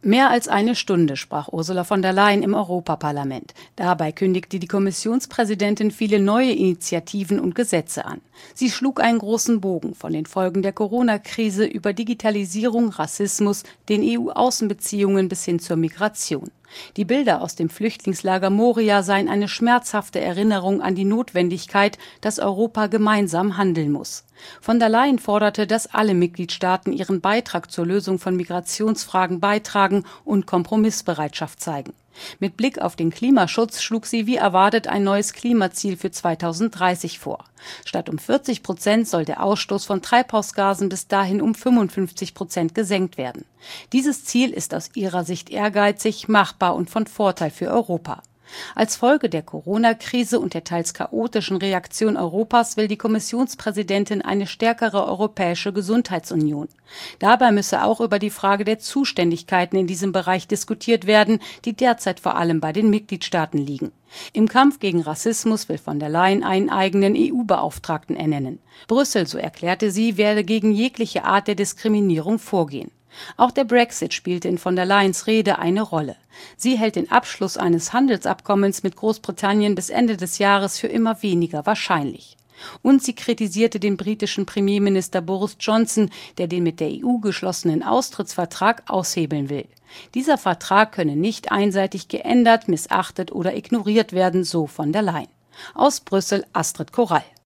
Mehr als eine Stunde sprach Ursula von der Leyen im Europaparlament. Dabei kündigte die Kommissionspräsidentin viele neue Initiativen und Gesetze an. Sie schlug einen großen Bogen von den Folgen der Corona-Krise über Digitalisierung, Rassismus, den EU-Außenbeziehungen bis hin zur Migration. Die Bilder aus dem Flüchtlingslager Moria seien eine schmerzhafte Erinnerung an die Notwendigkeit, dass Europa gemeinsam handeln muss. Von der Leyen forderte, dass alle Mitgliedstaaten ihren Beitrag zur Lösung von Migrationsfragen beitragen und Kompromissbereitschaft zeigen. Mit Blick auf den Klimaschutz schlug sie wie erwartet ein neues Klimaziel für 2030 vor. Statt um 40% soll der Ausstoß von Treibhausgasen bis dahin um 55% gesenkt werden. Dieses Ziel ist aus ihrer Sicht ehrgeizig, machbar und von Vorteil für Europa. Als Folge der Corona-Krise und der teils chaotischen Reaktion Europas will die Kommissionspräsidentin eine stärkere europäische Gesundheitsunion. Dabei müsse auch über die Frage der Zuständigkeiten in diesem Bereich diskutiert werden, die derzeit vor allem bei den Mitgliedstaaten liegen. Im Kampf gegen Rassismus will von der Leyen einen eigenen EU-Beauftragten ernennen. Brüssel, so erklärte sie, werde gegen jegliche Art der Diskriminierung vorgehen. Auch der Brexit spielte in von der Leyens Rede eine Rolle. Sie hält den Abschluss eines Handelsabkommens mit Großbritannien bis Ende des Jahres für immer weniger wahrscheinlich. Und sie kritisierte den britischen Premierminister Boris Johnson, der den mit der EU geschlossenen Austrittsvertrag aushebeln will. Dieser Vertrag könne nicht einseitig geändert, missachtet oder ignoriert werden, so von der Leyen. Aus Brüssel Astrid Korall.